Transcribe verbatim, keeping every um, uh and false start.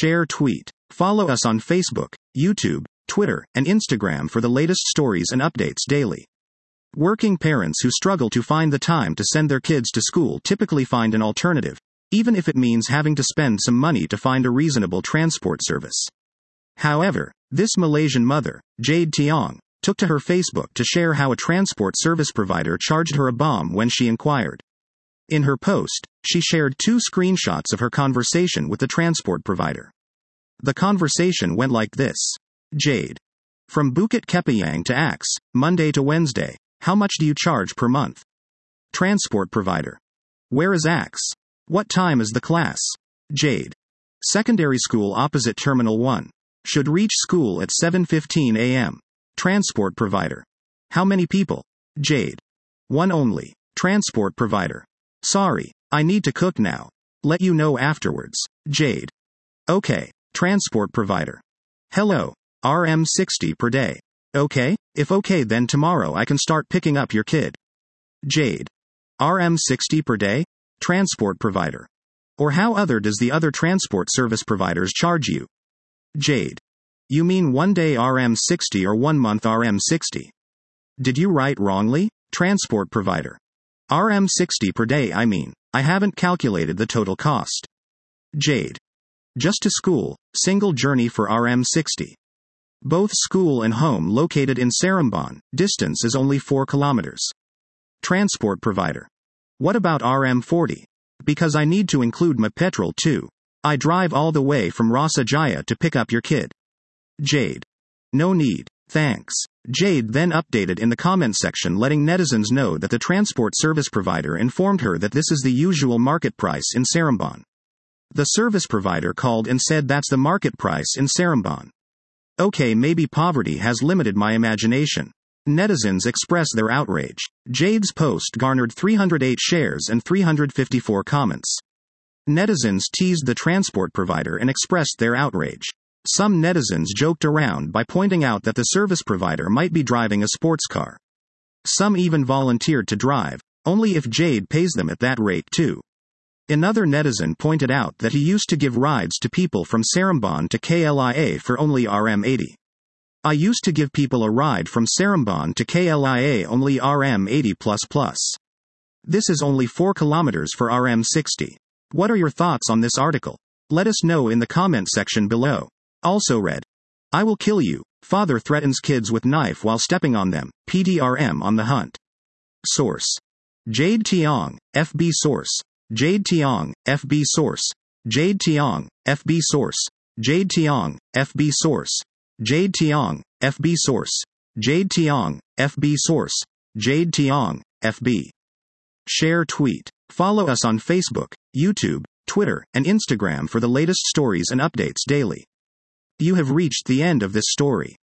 Share tweet. Follow us on Facebook, YouTube, Twitter, and Instagram for the latest stories and updates daily. Working parents who struggle to find the time to send their kids to school typically find an alternative, even if it means having to spend some money to find a reasonable transport service. However, this Malaysian mother, Jade Tiong, took to her Facebook to share how a transport service provider charged her a bomb when she inquired. In her post, she shared two screenshots of her conversation with the transport provider. The conversation went like this. Jade. From Bukit Kepayang to Axe, Monday to Wednesday, how much do you charge per month? Transport provider. Where is Axe? What time is the class? Jade. Secondary school opposite Terminal one. Should reach school at seven fifteen a m Transport provider. How many people? Jade. One only. Transport provider. Sorry, I need to cook now. Let you know afterwards. Jade. Okay. Transport provider. Hello. R M sixty per day. Okay? If okay, then tomorrow I can start picking up your kid. Jade. R M sixty per day? Transport provider. Or how other does the other transport service providers charge you? Jade. You mean one day R M sixty or one month R M sixty? Did you write wrongly? Transport provider. R M sixty per day I mean, I haven't calculated the total cost. Jade. Just to school, single journey for R M sixty. Both school and home located in Seremban, distance is only four kilometers. Transport provider. What about R M forty? Because I need to include my petrol too. I drive all the way from Rasa Jaya to pick up your kid. Jade. No need, thanks. Jade then updated in the comment section letting netizens know that the transport service provider informed her that this is the usual market price in Seremban. The service provider called and said that's the market price in Seremban. Okay, maybe poverty has limited my imagination. Netizens express their outrage. Jade's post garnered three hundred eight shares and three hundred fifty-four comments. Netizens teased the transport provider and expressed their outrage. Some netizens joked around by pointing out that the service provider might be driving a sports car. Some even volunteered to drive, only if Jade pays them at that rate too. Another netizen pointed out that he used to give rides to people from Seremban to K L I A for only R M eighty. I used to give people a ride from Seremban to K L I A only R M eighty plus plus. This is only four kilometers for R M sixty. What are your thoughts on this article? Let us know in the comment section below. Also read. I will kill you. Father threatens kids with knife while stepping on them. P D R M on the hunt. Source. Jade Tiong, F B source. Jade Tiong, F B source. Jade Tiong, F B source. Jade Tiong, F B source. Jade Tiong, F B source. Jade Tiong, F B source. Jade Tiong, F B. Share tweet. Follow us on Facebook, YouTube, Twitter, and Instagram for the latest stories and updates daily. You have reached the end of this story.